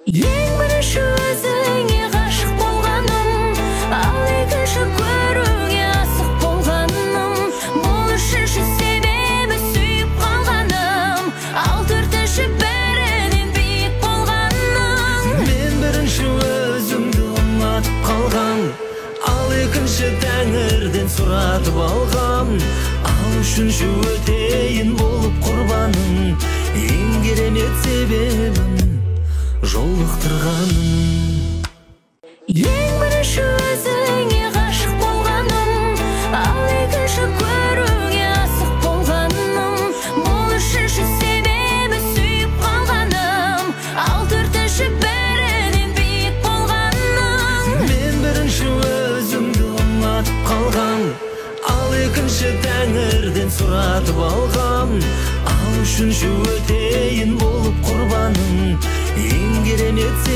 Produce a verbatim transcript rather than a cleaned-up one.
Ең бірінші өзіңе ғашық болғаным, ал екінші көруге асық болғаным. Бұл үшінші себебі сүйіп қалғаным, ал төртінші бәрінен биік болғаным. Мен бірінші өзімді ұнатып қалғам, ал екінші тәңірден сұратып алғам, ал үшінші өтейін болып құрбаным. Ең керемет себебім жолықтырғаным. Ең бірінші өзіңе ғашық болғаным, ал екінші көруге асық болғаным. Бұл үшінші себебі сүйіп қалғаным, ал төртінші бәрінен биік болғаным. Мен бірінші өзімді ұнатып қалғам, ал екінші тәңірден сұратып алғам, ал үшінші өтейін болып құрбаным. Ең керемет